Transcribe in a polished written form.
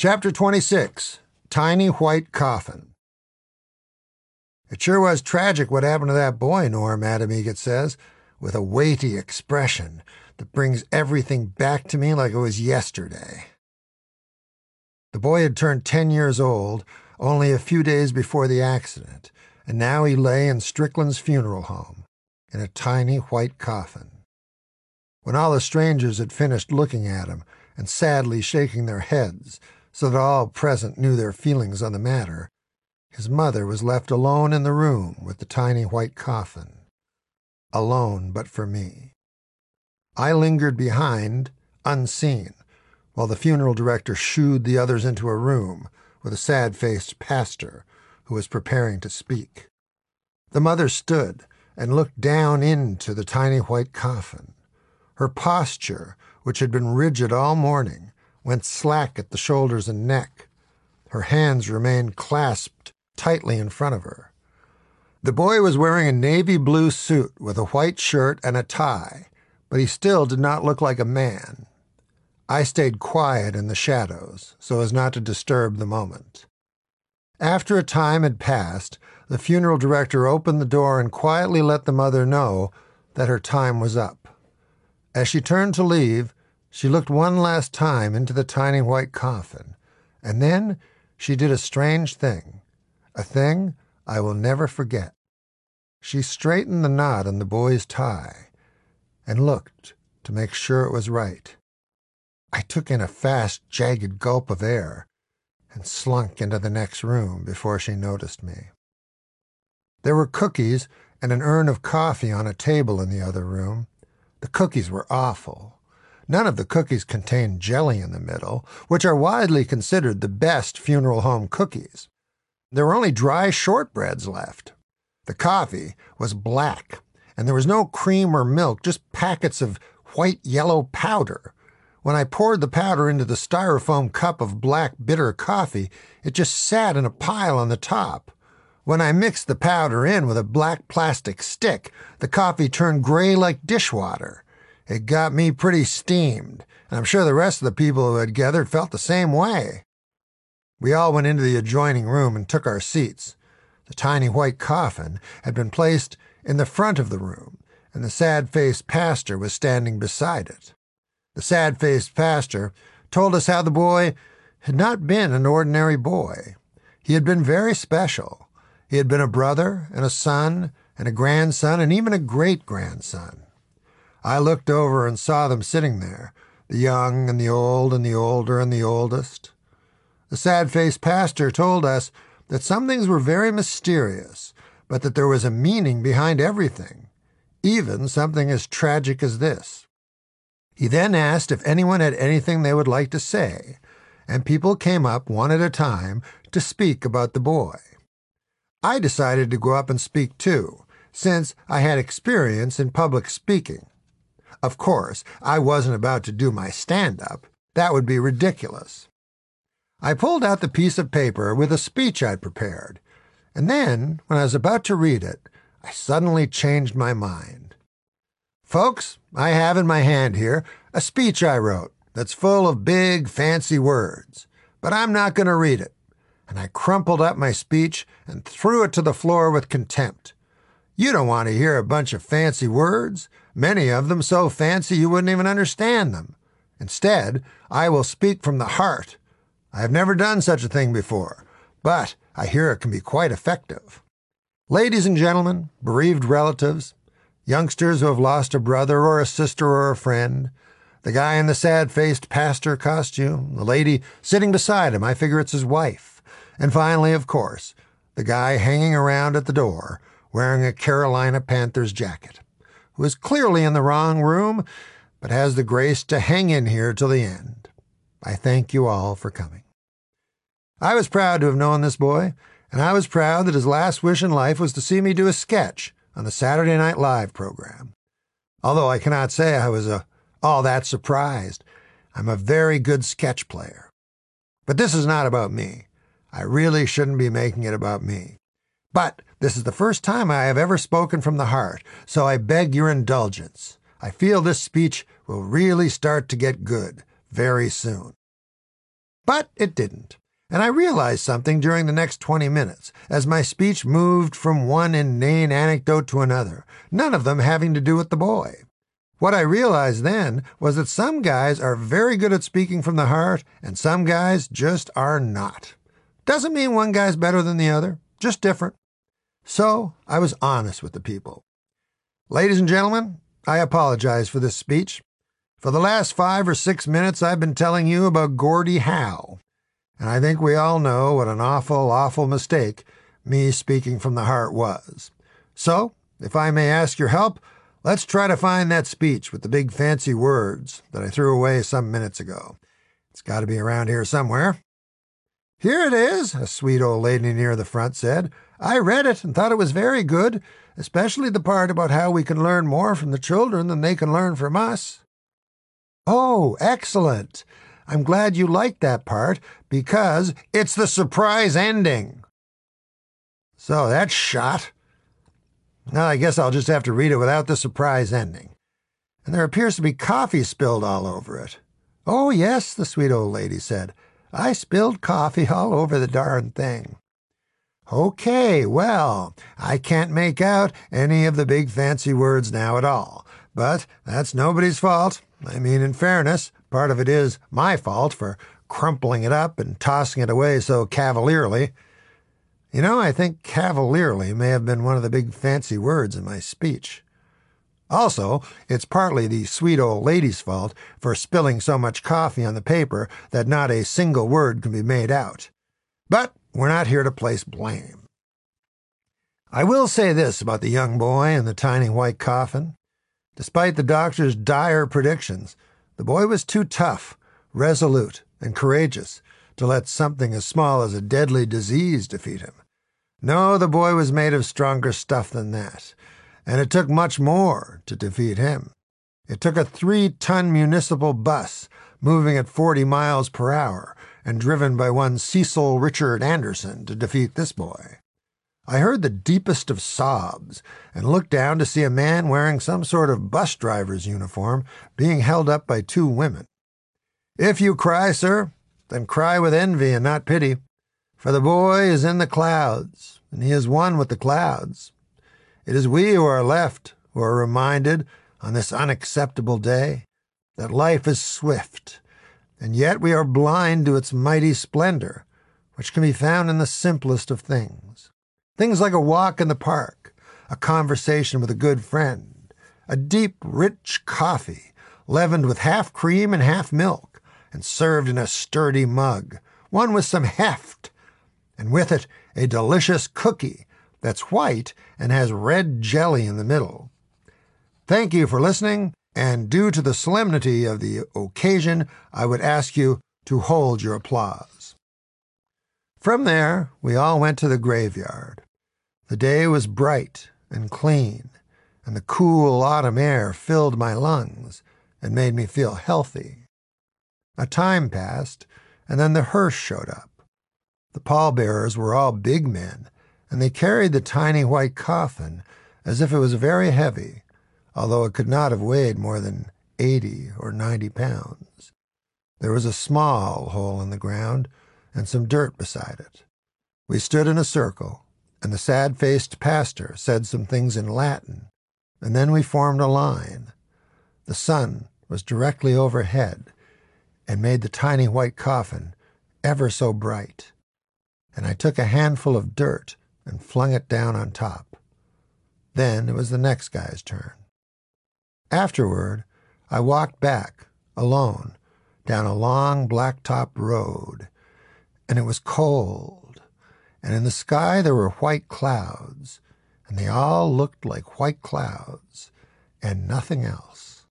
Chapter 26, Tiny White Coffin. It sure was tragic what happened to that boy, Norm, Adam Eget says, with a weighty expression that brings everything back to me like it was yesterday. The boy had turned 10 years old only a few days before the accident, and now he lay in Strickland's funeral home, in a tiny white coffin. When all the strangers had finished looking at him and sadly shaking their heads so that all present knew their feelings on the matter, his mother was left alone in the room with the tiny white coffin. Alone but for me. I lingered behind, unseen, while the funeral director shooed the others into a room with a sad-faced pastor who was preparing to speak. The mother stood and looked down into the tiny white coffin. Her posture, which had been rigid all morning, went slack at the shoulders and neck. Her hands remained clasped tightly in front of her. The boy was wearing a navy blue suit with a white shirt and a tie, but he still did not look like a man. I stayed quiet in the shadows so as not to disturb the moment. After a time had passed, the funeral director opened the door and quietly let the mother know that her time was up. As she turned to leave, she looked one last time into the tiny white coffin, and then she did a strange thing, a thing I will never forget. She straightened the knot on the boy's tie and looked to make sure it was right. I took in a fast, jagged gulp of air and slunk into the next room before she noticed me. There were cookies and an urn of coffee on a table in the other room. The cookies were awful. None of the cookies contained jelly in the middle, which are widely considered the best funeral home cookies. There were only dry shortbreads left. The coffee was black, and there was no cream or milk, just packets of white-yellow powder. When I poured the powder into the styrofoam cup of black, bitter coffee, it just sat in a pile on the top. When I mixed the powder in with a black plastic stick, the coffee turned gray like dishwater. It got me pretty steamed, and I'm sure the rest of the people who had gathered felt the same way. We all went into the adjoining room and took our seats. The tiny white coffin had been placed in the front of the room, and the sad-faced pastor was standing beside it. The sad-faced pastor told us how the boy had not been an ordinary boy. He had been very special. He had been a brother and a son and a grandson and even a great-grandson. I looked over and saw them sitting there, the young and the old and the older and the oldest. The sad-faced pastor told us that some things were very mysterious, but that there was a meaning behind everything, even something as tragic as this. He then asked if anyone had anything they would like to say, and people came up one at a time to speak about the boy. I decided to go up and speak too, since I had experience in public speaking. Of course, I wasn't about to do my stand-up. That would be ridiculous. I pulled out the piece of paper with a speech I'd prepared, and then, when I was about to read it, I suddenly changed my mind. Folks, I have in my hand here a speech I wrote that's full of big, fancy words, but I'm not going to read it. And I crumpled up my speech and threw it to the floor with contempt. You don't want to hear a bunch of fancy words, many of them so fancy you wouldn't even understand them. Instead, I will speak from the heart. I have never done such a thing before, but I hear it can be quite effective. Ladies and gentlemen, bereaved relatives, youngsters who have lost a brother or a sister or a friend, the guy in the sad-faced pastor costume, the lady sitting beside him, I figure it's his wife, and finally, of course, the guy hanging around at the door wearing a Carolina Panthers jacket, who is clearly in the wrong room, but has the grace to hang in here till the end. I thank you all for coming. I was proud to have known this boy, and I was proud that his last wish in life was to see me do a sketch on the Saturday Night Live program. Although I cannot say I was all that surprised. I'm a very good sketch player. But this is not about me. I really shouldn't be making it about me. But this is the first time I have ever spoken from the heart, so I beg your indulgence. I feel this speech will really start to get good very soon. But it didn't. And I realized something during the next 20 minutes, as my speech moved from one inane anecdote to another, none of them having to do with the boy. What I realized then was that some guys are very good at speaking from the heart, and some guys just are not. Doesn't mean one guy's better than the other, just different. So I was honest with the people. Ladies and gentlemen, I apologize for this speech. For the last 5 or 6 minutes, I've been telling you about Gordie Howe. And I think we all know what an awful, awful mistake me speaking from the heart was. So, if I may ask your help, let's try to find that speech with the big fancy words that I threw away some minutes ago. It's got to be around here somewhere. Here it is, a sweet old lady near the front said. I read it and thought it was very good, especially the part about how we can learn more from the children than they can learn from us. Oh, excellent. I'm glad you liked that part, because it's the surprise ending. So that's shot. Well, I guess I'll just have to read it without the surprise ending. And there appears to be coffee spilled all over it. Oh, yes, the sweet old lady said. I spilled coffee all over the darn thing. Okay, well, I can't make out any of the big fancy words now at all. But that's nobody's fault. I mean, in fairness, part of it is my fault for crumpling it up and tossing it away so cavalierly. You know, I think cavalierly may have been one of the big fancy words in my speech. Also, it's partly the sweet old lady's fault for spilling so much coffee on the paper that not a single word can be made out. But we're not here to place blame. I will say this about the young boy in the tiny white coffin. Despite the doctor's dire predictions, the boy was too tough, resolute, and courageous to let something as small as a deadly disease defeat him. No, the boy was made of stronger stuff than that, and it took much more to defeat him. It took a 3-ton municipal bus moving at 40 miles per hour and driven by one Cecil Richard Anderson to defeat this boy. I heard the deepest of sobs and looked down to see a man wearing some sort of bus driver's uniform being held up by 2 women. If you cry, sir, then cry with envy and not pity, for the boy is in the clouds, and he is one with the clouds. It is we who are left, who are reminded on this unacceptable day that life is swift, and yet we are blind to its mighty splendor, which can be found in the simplest of things. Things like a walk in the park, a conversation with a good friend, a deep, rich coffee, leavened with half cream and half milk, and served in a sturdy mug, one with some heft, and with it a delicious cookie that's white and has red jelly in the middle. Thank you for listening, and due to the solemnity of the occasion, I would ask you to hold your applause. From there, we all went to the graveyard. The day was bright and clean, and the cool autumn air filled my lungs and made me feel healthy. A time passed, and then the hearse showed up. The pallbearers were all big men, and they carried the tiny white coffin as if it was very heavy, although it could not have weighed more than 80 or 90 pounds. There was a small hole in the ground and some dirt beside it. We stood in a circle, and the sad-faced pastor said some things in Latin, and then we formed a line. The sun was directly overhead and made the tiny white coffin ever so bright, and I took a handful of dirt and flung it down on top. Then it was the next guy's turn. Afterward, I walked back, alone, down a long blacktop road, and it was cold, and in the sky there were white clouds, and they all looked like white clouds, and nothing else.